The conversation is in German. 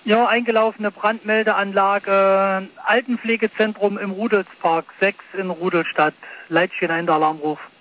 Ja, eingelaufene Brandmeldeanlage, Altenpflegezentrum im Rudelspark 6 in Rudelstadt. Leitstehen ein, der Alarmruf.